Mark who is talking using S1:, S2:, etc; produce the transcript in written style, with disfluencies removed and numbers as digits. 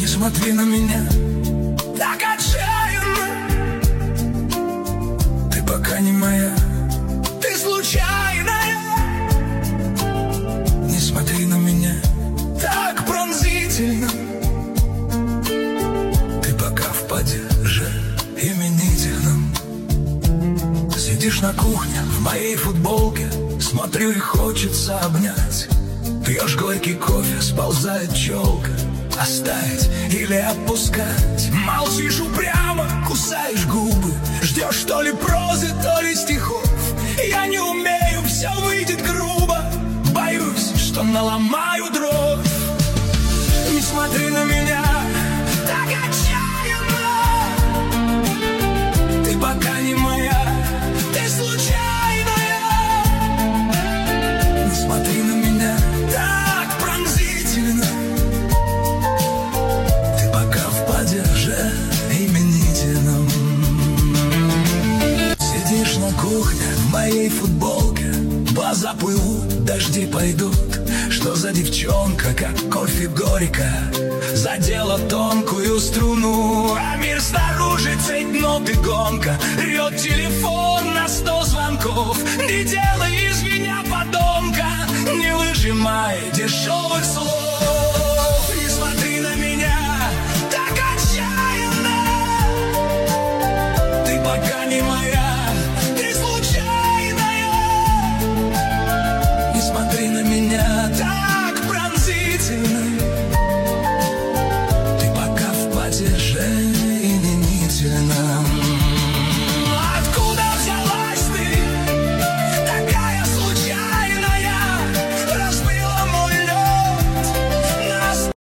S1: смотри на меня так отчаянно. Ты пока не моя, ты случайная. Не смотри на меня так пронзительно. Ты пока в падеже именительном. Сидишь на кухне в моей футболке, смотрю и хочется обнять. Пьешь горький кофе, сползает челка. Оставить или отпускать? Молчишь упрямо, кусаешь губы. Ждешь то ли прозы, то ли стихов. Я не умею, все выйдет грубо. Боюсь, что наломаю дров. Не смотри на меня так отчаянно. Ты пока не моя, ты случайная. Не смотри на меня так пронзительно. Падеже именительном. Сидишь на кухне в моей футболке. Глаза плывут, дожди пойдут. Что за девчонка, как кофе горько, задела тонкую струну. А мир снаружи цепь нот и гонка. Рёт телефон на 100 звонков. Не делай из меня подонка, не выжимай дешевых слов.